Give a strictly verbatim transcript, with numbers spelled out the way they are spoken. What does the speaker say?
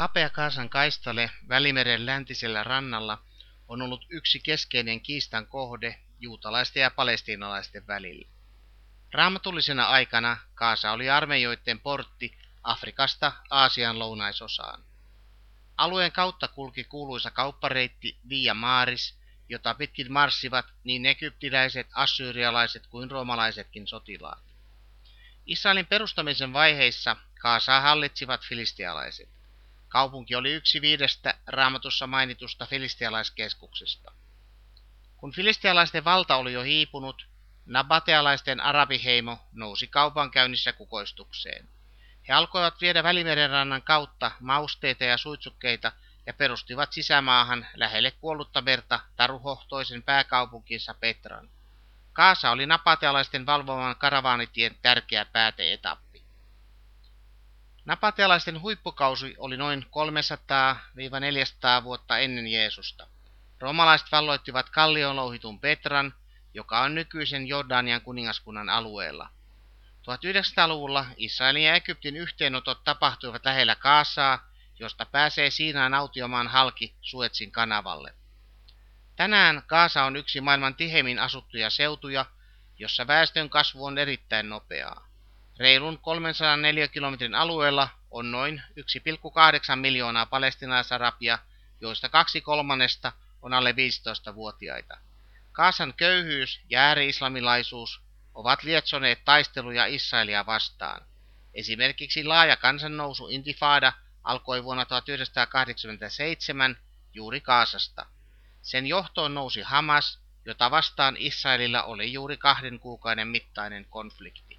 Kapea Gazan kaistale Välimeren läntisellä rannalla on ollut yksi keskeinen kiistan kohde juutalaisten ja palestiinalaisten välillä. Raamatullisena aikana Gaza oli armeijoiden portti Afrikasta Aasian lounaisosaan. Alueen kautta kulki kuuluisa kauppareitti Via Maris, jota pitkin marssivat niin egyptiläiset, assyrialaiset kuin roomalaisetkin sotilaat. Israelin perustamisen vaiheissa Gazaa hallitsivat filistialaiset. Kaupunki oli yksi viidestä Raamatussa mainitusta filistialaiskeskuksesta. Kun filistialaisten valta oli jo hiipunut, nabatealaisten arabiheimo nousi kaupankäynnissä kukoistukseen. He alkoivat viedä Välimeren rannan kautta mausteita ja suitsukkeita ja perustivat sisämaahan lähelle kuollutta merta taruhohtoisen pääkaupunkinsa Petran. Gaza oli nabatealaisten valvoman karavaanitien tärkeä pääteetappi. Nabatealaisten huippukausi oli noin kolmesataa neljäsataa vuotta ennen Jeesusta. Roomalaiset valloittivat kallioon louhitun Petran, joka on nykyisen Jordanian kuningaskunnan alueella. tuhatyhdeksänsataaluvulla Israelin ja Egyptin yhteenotot tapahtuivat lähellä Gazaa, josta pääsee Siinain autiomaan halki Suetsin kanavalle. Tänään Gaza on yksi maailman tiheimmin asuttuja seutuja, jossa väestön kasvu on erittäin nopeaa. Reilun kolmensadan neliökilometrin alueella on noin yksi pilkku kahdeksan miljoonaa palestiinalaisarabia, joista kaksi kolmannesta on alle viisitoistavuotiaita. Gazan köyhyys ja ääri-islamilaisuus ovat lietsoneet taisteluja Israelia vastaan. Esimerkiksi laaja kansannousu Intifada alkoi vuonna tuhatyhdeksänsataakahdeksankymmentäseitsemän juuri Gazasta. Sen johtoon nousi Hamas, jota vastaan Israelilla oli juuri kahden kuukauden mittainen konflikti.